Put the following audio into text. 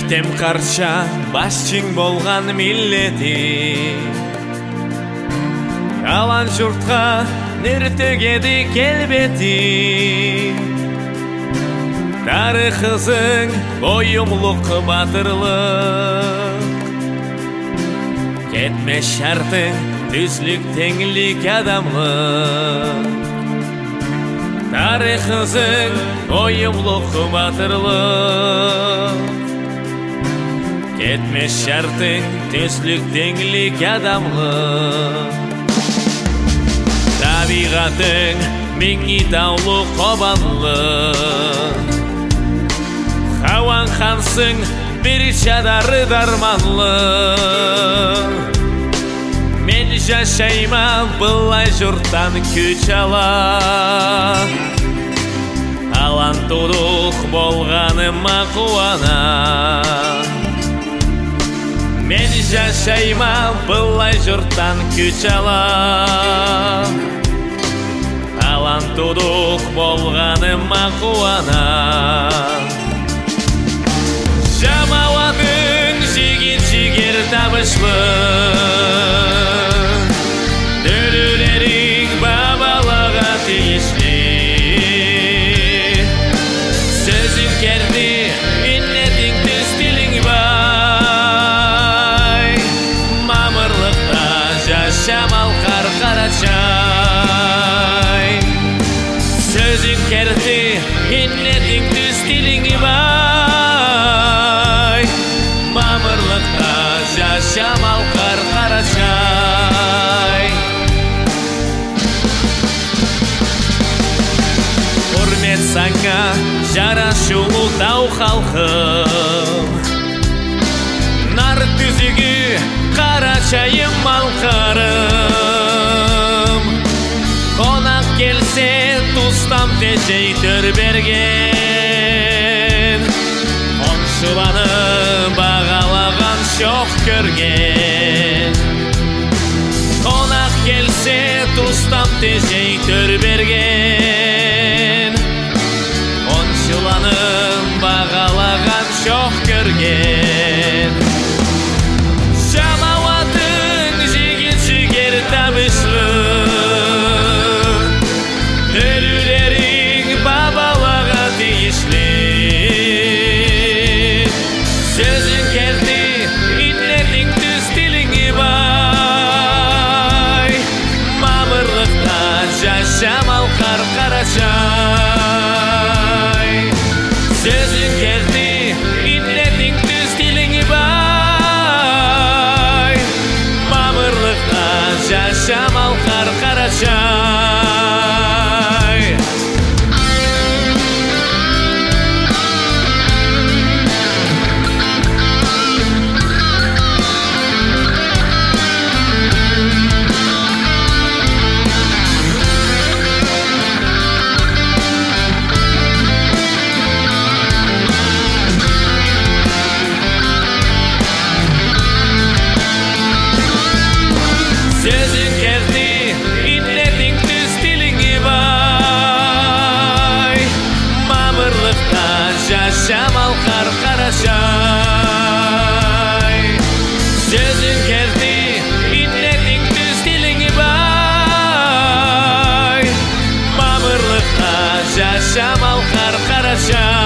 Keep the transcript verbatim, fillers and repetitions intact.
Көктем карча башчың болган миллети, калан журтка нертегеди келбети. Тарыхызың оюмлук батырлык, кетме шартың түзлүк теңлик адамлык. Тарыхызың оюмлук батырлык, кетме шартың түзлүк теңлик адамлык. Табигатың миңи таулу кобанлык, Хаван хансың бир чадары дарманлы. Мен жашайма былай журттан күч ала, алан тудук болганыма кубана. Мен жашайма былай журттан күч ала, алан тудук болганыма кубана. Жамауатың жигит жигер табышлы, дөлүлерің бабалага тийишлі. Сөзүң керди, иннетиң түз тилиң бай. Мамырлыкта жашамал каркарачай. Сөзүң керди, иннетиң түз тилиң бай. Мамырлыкта жашамал каркарачай. Урмет саңа жарашулуу тау халкым, нар түзүгү карачайым малкарым. Конак келсе тустам тежей төр берген, оншуланы багалаган жок көрген. Конак келсе тустам тежей төр берген, оншуланы багалаган жок көрген. Жамауатың жигит жигер табышлы, дөлүлерің бабалага тийишлі. Сөзүң керди, иннетиң түз тилиң бай. Мамырлыкта жашамал каркарачай. Сөзүң керди, иннетиң түз тилиң бай. Мамырлыкта жашамал каркарачай. Сөзүң керди, иннетиң түз тилиң бай. Мамырлыкта жашамал каркарачай. Сөзүң керди, иннетиң түз тилиң бай. Мамырлыкта жашамал каркарачай.